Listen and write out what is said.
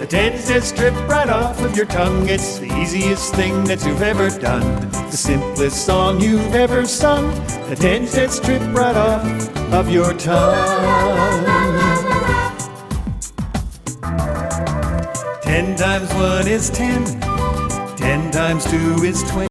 tends to strip right off of your tongue. It's the easiest thing that you've ever done. The simplest song you've ever sung. Tends to strip right off of your tongue. 10 times 1 is 10. 10 times 2 is 20.